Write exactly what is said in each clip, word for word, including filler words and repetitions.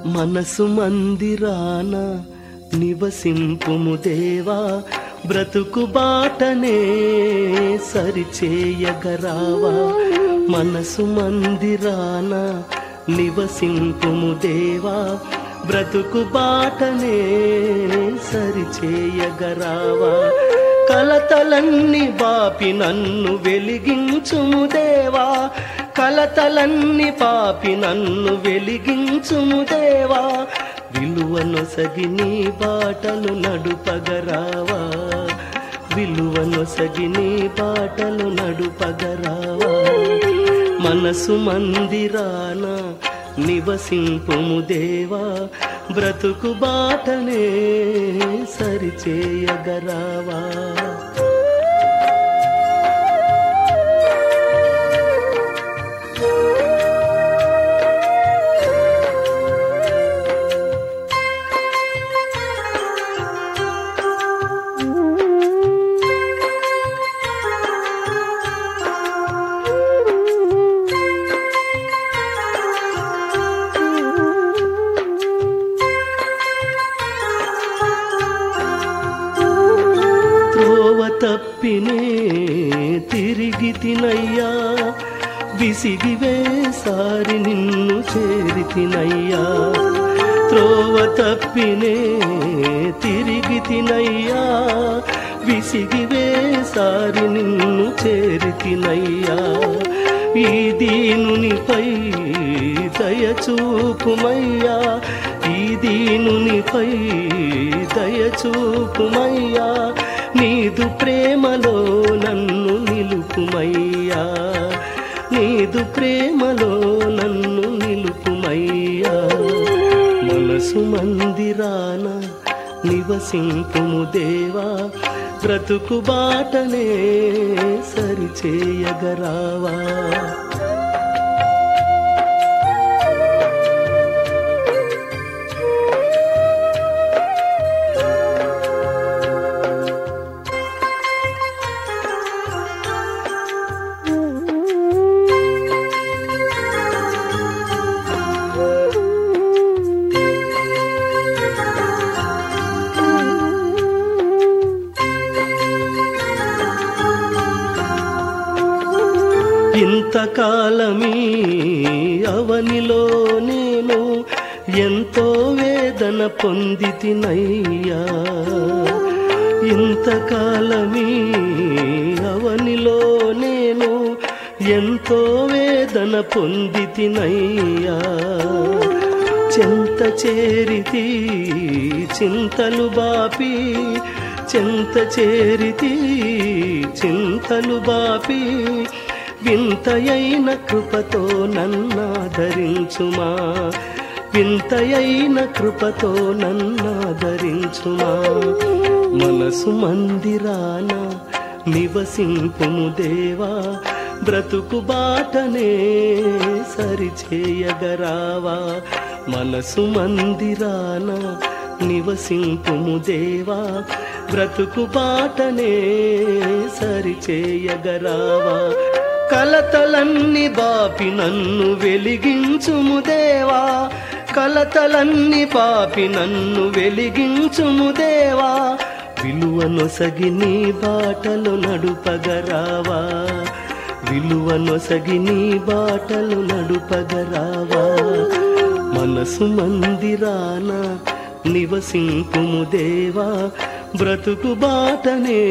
మనసు మందిరాన నివసింపుము దేవా, బ్రతుకు బాటనే సరిచేయగరావా. మనసు మందిరాన నివసింపుము దేవా, బ్రతుకు బాటనే సరిచేయగరావా. కలతలన్నీ బాపి నన్ను వెలిగించుము దేవా, కలతలన్నీ పాపి నన్ను వెలిగించుము దేవా. విలువనొసగి నీ బాటలు నడుపగరావా, విలువనొసగి నీ బాటలు నడుపగరావా. మనసు మందిరాన నివసింపుము దేవా, బ్రతుకు బాటనే సరిచేయగరావా. త్రోవ తప్పినే తిరిగి తినయ్యా, విసిగి వేసారి నిన్ను చేరి తినయ్యా. త్రోవ తప్పినే తిరిగి తినయ్యా, విసిగి వేసారి నిన్ను చేరి తినయ్యా. ఈ దీనునిపై దయచూపుమయ్యా, ఈ దీనునిపై దయచూపుమయ్యా. నీదు ప్రేమలో నన్ను నిలుపుమయ్యా, నీదు ప్రేమలో నన్ను నిలుపుమయ్యా. మనసు మందిరాన నివసింపుము దేవా, బ్రతుకు బాటనే సరిచేయగరావా. ఇంతకాలమీ అవనిలో నేను ఎంతో వేదన పొందితినయ్యా, ఇంతకాలమీ అవనిలో నేను ఎంతో వేదన పొందితినయ్యా. చెంత చేరితి చింతలు బాపి, చెంత చేరితి చింతలు బాపి. వింతయైన కృపతో నన్నాదరించుమా, వింతయైన కృపతో నన్నాదరించుమా. మనసు మందిరాన నివసింపుము దేవా, బ్రతుకు బాటనే సరిచేయగరావా. మనసు మందిరాన నివసింపుము దేవా, బ్రతుకు బాటనే సరిచేయగరావా. కలతలన్నీ బాపి నన్ను వెలిగించుము దేవా, కలతలన్నీ పాపి నన్ను వెలిగించుము దేవా. విలువనొసగి నీ బాటలు నడుపగరావా, విలువనొసగి నీ బాటలు నడుపగరావా. మనసు మందిరాన నివసింపుము దేవా, బ్రతుకు బాటనే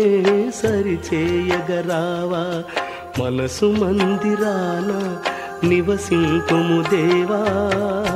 సరిచేయగరావా. మనసు మందిరాన నివసింపుము దేవా.